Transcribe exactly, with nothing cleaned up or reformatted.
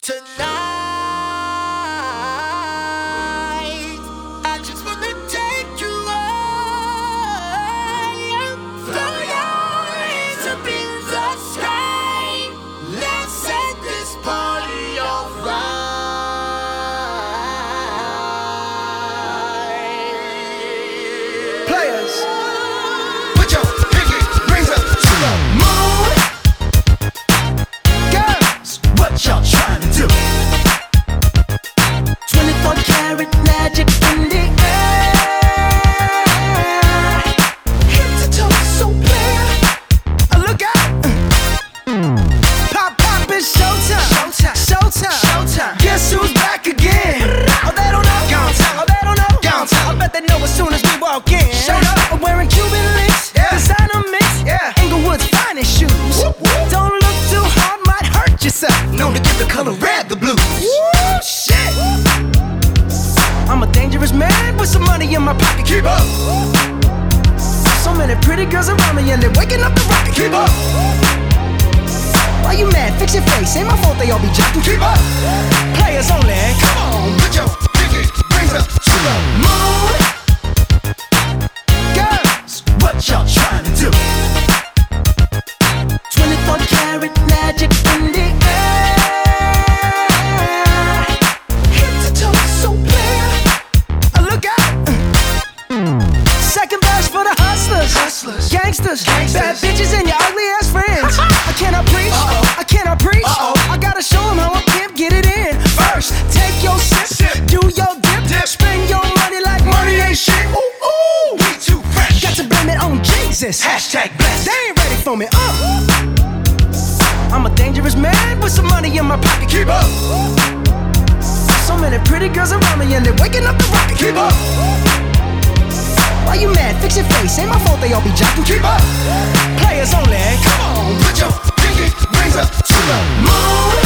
Tonight, I just wanna take you high. Throw your hands up in the sky. Let's set this party on fire. Players, put your pinky rings up to the moon. Girls, what y'all trying to do? twenty-four karat magic in the air. Head to toe, so clear. Uh, look out! Pop, pop, it's showtime. Showtime. Showtime. Showtime. Guess who's back again? Oh, they don't know. Gone time. Oh, they don't know. Gone time. I bet they know as soon as we walk in. Showed up. I'm wearing Cuban links. Yeah. Designer mix. Yeah. Inglewood's finest shoes. Whoop, whoop. Don't look too hard, might hurt yourself. Known to give the color red the blues. Woo, shit. I'm a dangerous man with some money in my pocket. Keep up. So many pretty girls around me and they're waking up the rocket. Keep up. Why you mad? Fix your face. Ain't my fault they all be jacking. Keep up. Players only. Come on, put your pinky rings up to the moon. Girls, what y'all trying to do? twenty-four karat magic in the air. Head to toe, so clear. Uh, look out. Second verse for the hustlers. Hustlers. Gangsters. Gangsters. Bad bitches and your ugly ass friends. I cannot preach. Uh-oh. I cannot preach. Uh-oh. I gotta show them how I pimp get it in. First, take your sip. Sip. Do your dip. Dip. Spend your money like money ain't shit. Ooh, ooh. We too fresh. Got to blame it on Jesus. Hashtag blessed. They ain't ready for me. Uh. I'm a dangerous man with some money in my pocket. Keep up. So many pretty girls around me and they're waking up the rocket. Keep up. Why you mad? Fix your face. Ain't my fault they all be jacking. Keep up. Players only. Come on, put your pinky rings up to the moon.